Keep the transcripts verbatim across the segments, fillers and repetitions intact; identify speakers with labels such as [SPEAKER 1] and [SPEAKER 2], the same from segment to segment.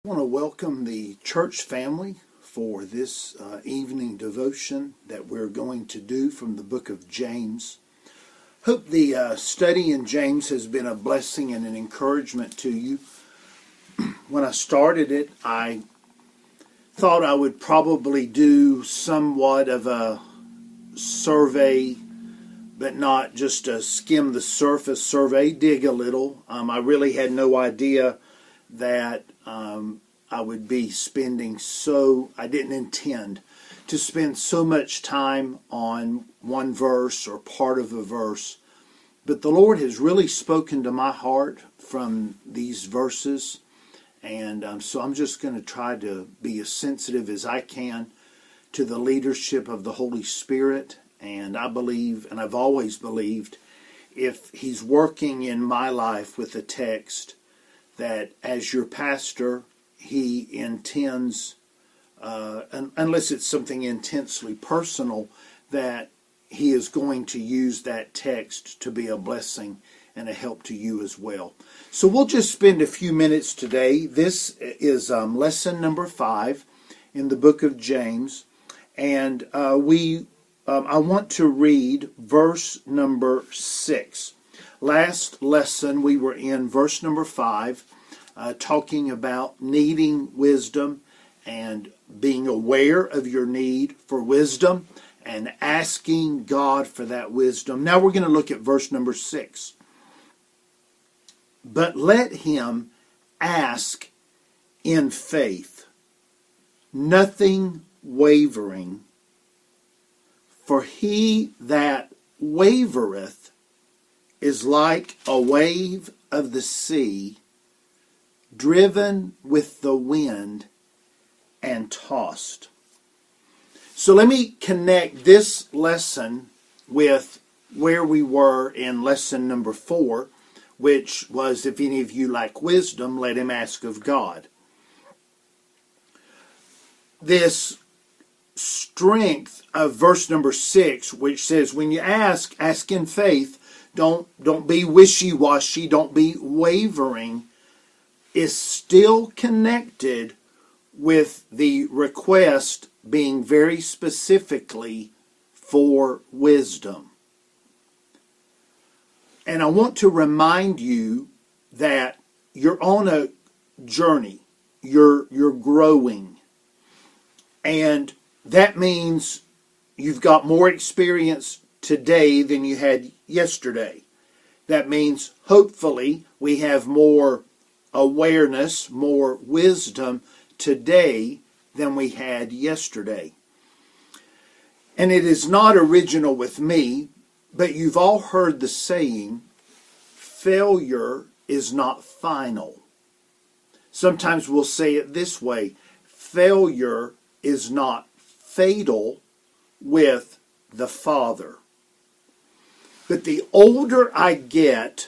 [SPEAKER 1] I want to welcome the church family for this uh, evening devotion that we're going to do from the book of James. Hope the uh, study in James has been a blessing and an encouragement to you. When I started it, I thought I would probably do somewhat of a survey, but not just a skim the surface survey, dig a little. Um, I really had no idea that um, I would be spending so, I didn't intend to spend so much time on one verse or part of a verse. But the Lord has really spoken to my heart from these verses. And um, so I'm just going to try to be as sensitive as I can to the leadership of the Holy Spirit. And I believe, and I've always believed, if He's working in my life with a text, that as your pastor, he intends, uh, un- unless it's something intensely personal, that he is going to use that text to be a blessing and a help to you as well. So we'll just spend a few minutes today. This is um, lesson number five in the book of James, and uh, we um, I want to read verse number six. Last lesson we were in verse number five, uh, talking about needing wisdom and being aware of your need for wisdom and asking God for that wisdom. Now we're going to look at verse number six. But let him ask in faith, nothing wavering, for he that wavereth is like a wave of the sea, driven with the wind and tossed. So let me connect this lesson with where we were in lesson number four, which was, if any of you lack wisdom, let him ask of God. This strength of verse number six, which says, when you ask, ask in faith, Don't, don't be wishy-washy, don't be wavering, is still connected with the request being very specifically for wisdom. And I want to remind you that you're on a journey, you're, you're growing, and that means you've got more experience today than you had yesterday. That means hopefully we have more awareness, more wisdom today than we had yesterday. And it is not original with me, but you've all heard the saying, failure is not final. Sometimes we'll say it this way, failure is not fatal with the Father. But the older I get,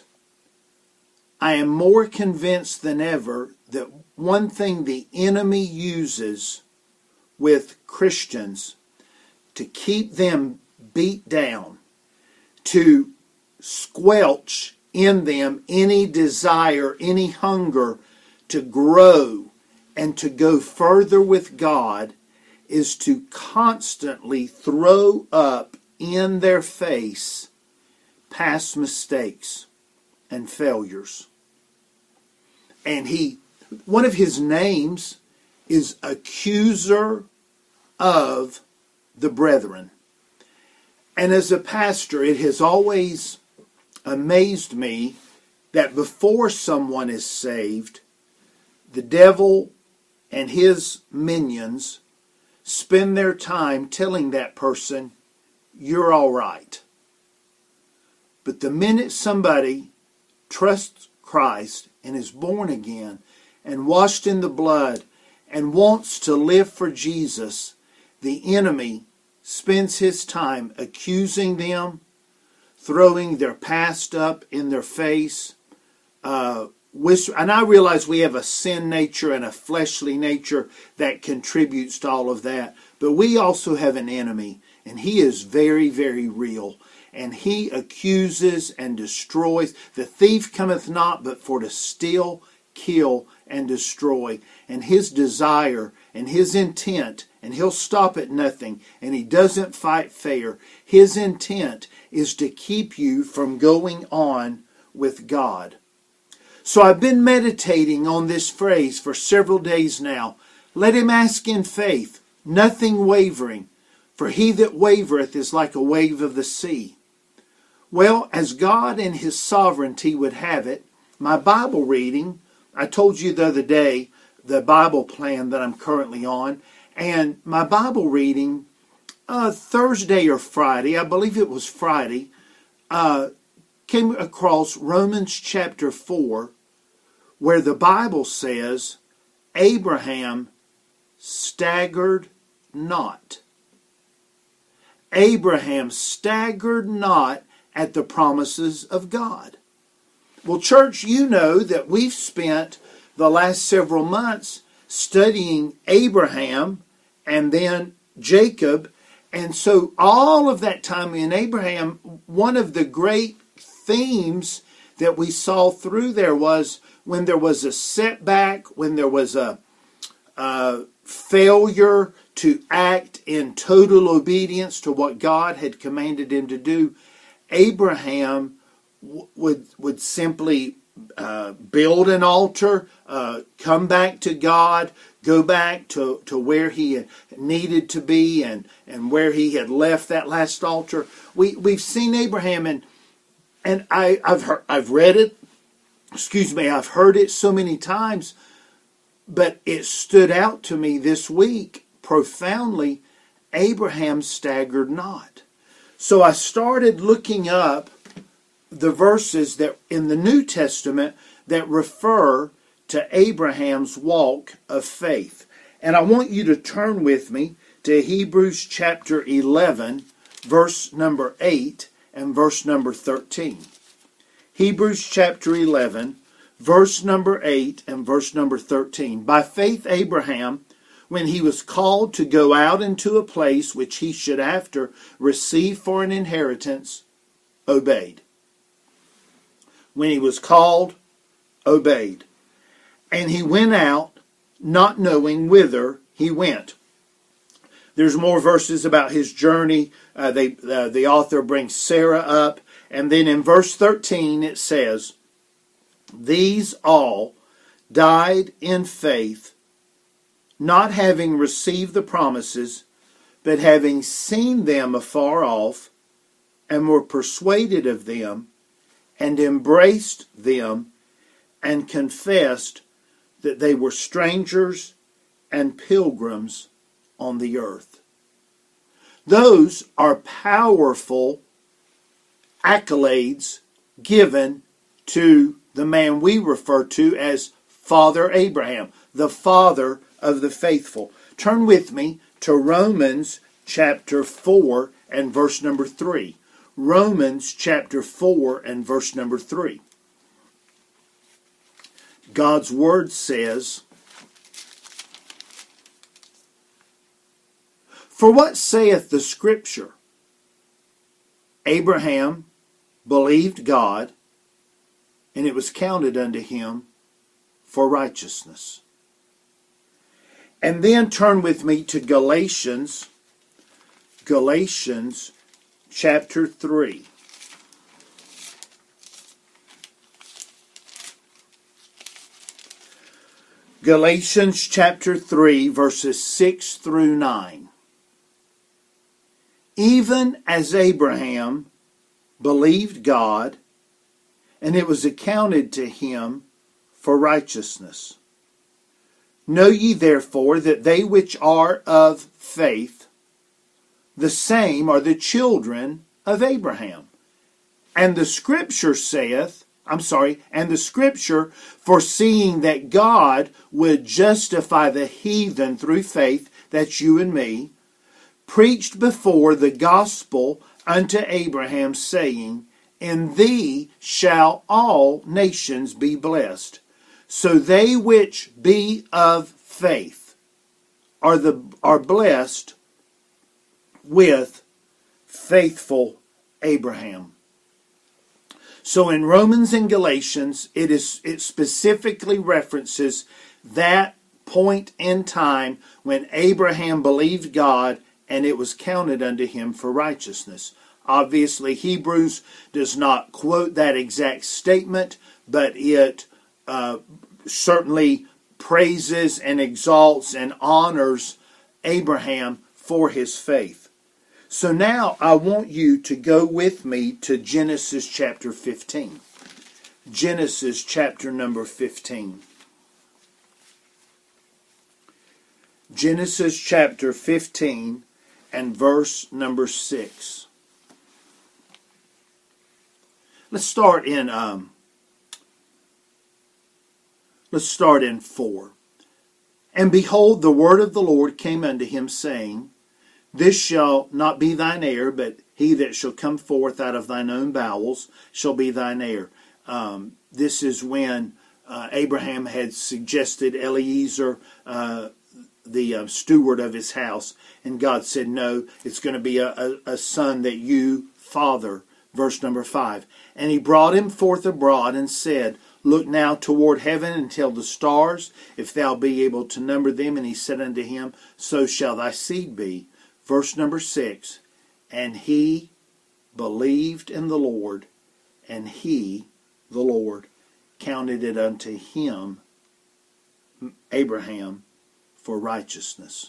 [SPEAKER 1] I am more convinced than ever that one thing the enemy uses with Christians to keep them beat down, to squelch in them any desire, any hunger to grow and to go further with God, is to constantly throw up in their face past mistakes and failures. And he, one of his names is accuser of the brethren. And as a pastor, it has always amazed me that before someone is saved, the devil and his minions spend their time telling that person, you're all right. But the minute somebody trusts Christ and is born again and washed in the blood and wants to live for Jesus, the enemy spends his time accusing them, throwing their past up in their face. Uh, and I realize we have a sin nature and a fleshly nature that contributes to all of that. But we also have an enemy, and he is very, very real. And he accuses and destroys. The thief cometh not but for to steal, kill, and destroy. And his desire and his intent, and he'll stop at nothing, and he doesn't fight fair. His intent is to keep you from going on with God. So I've been meditating on this phrase for several days now. Let him ask in faith, nothing wavering, for he that wavereth is like a wave of the sea. Well, as God in his sovereignty would have it, my Bible reading, I told you the other day the Bible plan that I'm currently on, and my Bible reading, uh, Thursday or Friday, I believe it was Friday, uh, came across Romans chapter four, where the Bible says, Abraham staggered not. Abraham staggered not at the promises of God. Well, church, you know that we've spent the last several months studying Abraham and then Jacob. And so all of that time in Abraham, one of the great themes that we saw through there was when there was a setback, when there was a, a failure to act in total obedience to what God had commanded him to do, Abraham w- would would simply uh, build an altar, uh, come back to God, go back to, to where he needed to be and, and where he had left that last altar. We we've seen Abraham, and and I I've heard, I've read it. Excuse me, I've heard it so many times, but it stood out to me this week profoundly. Abraham staggered not. So I started looking up the verses that in the New Testament that refer to Abraham's walk of faith. And I want you to turn with me to Hebrews chapter eleven, verse number eight and verse number thirteen. Hebrews chapter eleven, verse number eight and verse number thirteen. By faith Abraham, when he was called to go out into a place which he should after receive for an inheritance, obeyed. When he was called, obeyed. And he went out, not knowing whither he went. There's more verses about his journey. Uh, they, uh, the author brings Sarah up. And then in verse thirteen it says, these all died in faith, not having received the promises, but having seen them afar off, and were persuaded of them, and embraced them, and confessed that they were strangers and pilgrims on the earth. Those are powerful accolades given to the man we refer to as Father Abraham, the father of the faithful. Turn with me to Romans chapter four and verse number three. Romans chapter four and verse number three. God's word says, for what saith the scripture? Abraham believed God, and it was counted unto him for righteousness. And then turn with me to Galatians, Galatians chapter three. Galatians chapter three, verses six through nine. Even as Abraham believed God, and it was accounted to him for righteousness. Know ye therefore that they which are of faith, the same are the children of Abraham. And the scripture saith, I'm sorry, and the scripture, foreseeing that God would justify the heathen through faith, that's you and me, preached before the gospel unto Abraham, saying, in thee shall all nations be blessed. So they which be of faith are the are blessed with faithful Abraham. So in Romans and Galatians, it is it specifically references that point in time when Abraham believed God and it was counted unto him for righteousness. Obviously, Hebrews does not quote that exact statement, but it uh, certainly praises and exalts and honors Abraham for his faith. So now I want you to go with me to Genesis chapter fifteen. Genesis chapter number fifteen. Genesis chapter fifteen and verse number six. Let's start in um, let's start in four. And behold, the word of the Lord came unto him, saying, This shall not be thine heir, but he that shall come forth out of thine own bowels shall be thine heir. Um, this is when uh, Abraham had suggested Eliezer, uh, the uh, steward of his house, and God said, no, it's going to be a, a, a son that you father. Verse number five. And he brought him forth abroad and said, Look now toward heaven and tell the stars, if thou be able to number them. And he said unto him, So shall thy seed be. Verse number six. And he believed in the Lord, and he, the Lord, counted it unto him, Abraham, for righteousness.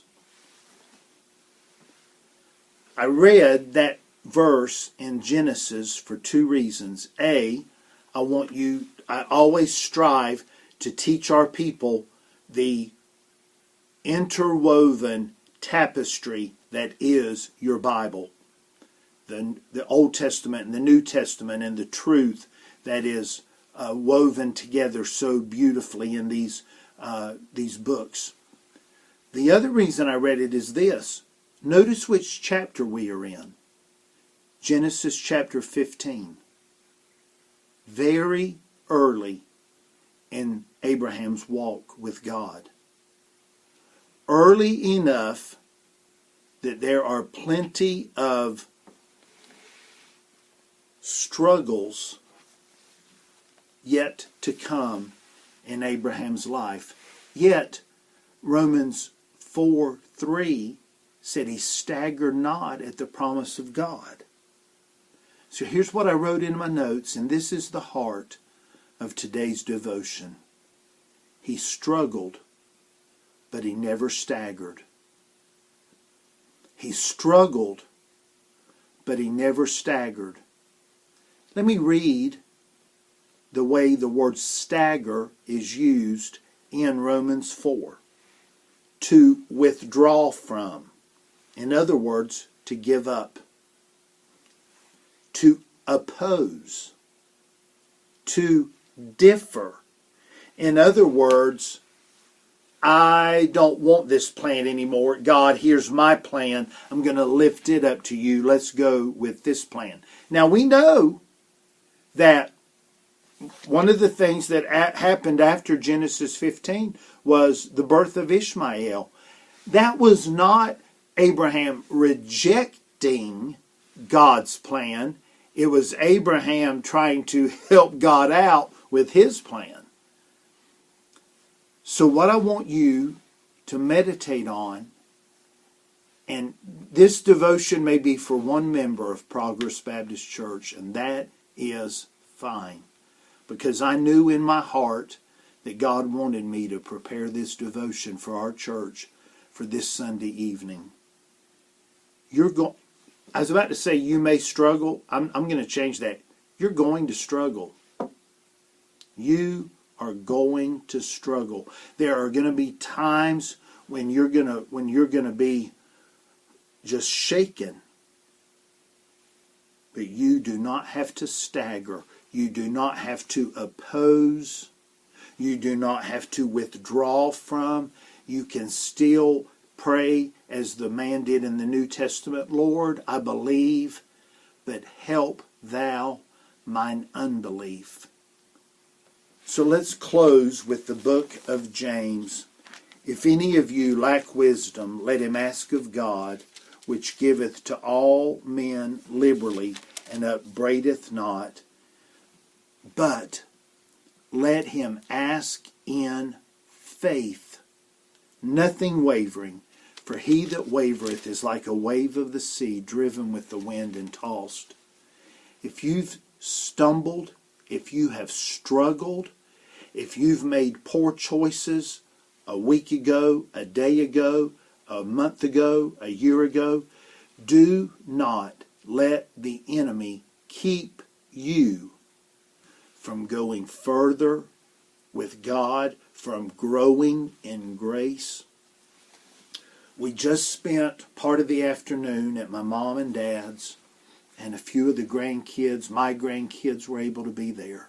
[SPEAKER 1] I read that verse in Genesis for two reasons. A, I want you, I always strive to teach our people the interwoven tapestry that is your Bible. The, the Old Testament and the New Testament, and the truth that is uh, woven together so beautifully in these uh, these books. The other reason I read it is this. Notice which chapter we are in. Genesis chapter fifteen. Very early in Abraham's walk with God. Early enough that there are plenty of struggles yet to come in Abraham's life. Yet, Romans four three said he staggered not at the promise of God. So here's what I wrote in my notes, and this is the heart of today's devotion. He struggled, but he never staggered. He struggled, but he never staggered. Let me read the way the word stagger is used in Romans four. To withdraw from. In other words, to give up. To oppose. To differ. In other words, I don't want this plan anymore. God, here's my plan. I'm going to lift it up to you. Let's go with this plan. Now we know that one of the things that a- happened after Genesis fifteen was the birth of Ishmael. That was not Abraham rejecting God's plan. It was Abraham trying to help God out with his plan. So what I want you to meditate on, and this devotion may be for one member of Progress Baptist Church, and that is fine. Because I knew in my heart that God wanted me to prepare this devotion for our church for this Sunday evening. You're going. I was about to say you may struggle. I'm, I'm going to change that. You're going to struggle. You are going to struggle. There are going to be times when you're going to when you're going to be just shaken. But you do not have to stagger. You do not have to oppose. You do not have to withdraw from. You can still pray as the man did in the New Testament. Lord, I believe, but help thou mine unbelief. So let's close with the book of James. If any of you lack wisdom, let him ask of God, which giveth to all men liberally, and upbraideth not, But let him ask in faith, nothing wavering. For he that wavereth is like a wave of the sea, driven with the wind and tossed. If you've stumbled, if you have struggled, if you've made poor choices a week ago, a day ago, a month ago, a year ago, do not let the enemy keep you from going further with God, from growing in grace. We just spent part of the afternoon at my mom and dad's, and a few of the grandkids, my grandkids, were able to be there.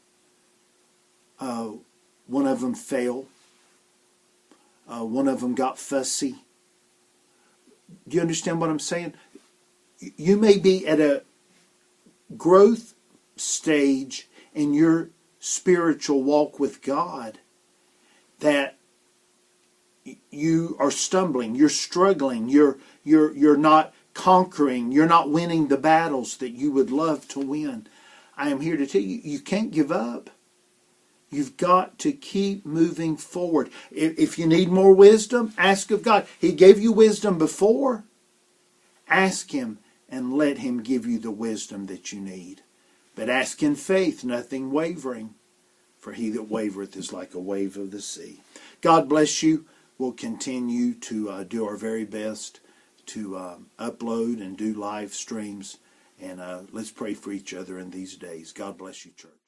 [SPEAKER 1] Uh, one of them fell. Uh, one of them got fussy. Do you understand what I'm saying? You may be at a growth stage in your spiritual walk with God that you are stumbling, you're struggling, you're you're you're not conquering, you're not winning the battles that you would love to win. I am here to tell you, you can't give up. You've got to keep moving forward. If, if you need more wisdom, ask of God. He gave you wisdom before. Ask Him and let Him give you the wisdom that you need. But ask in faith, nothing wavering. For he that wavereth is like a wave of the sea. God bless you. We'll continue to uh, do our very best to uh, upload and do live streams. And uh, let's pray for each other in these days. God bless you, church.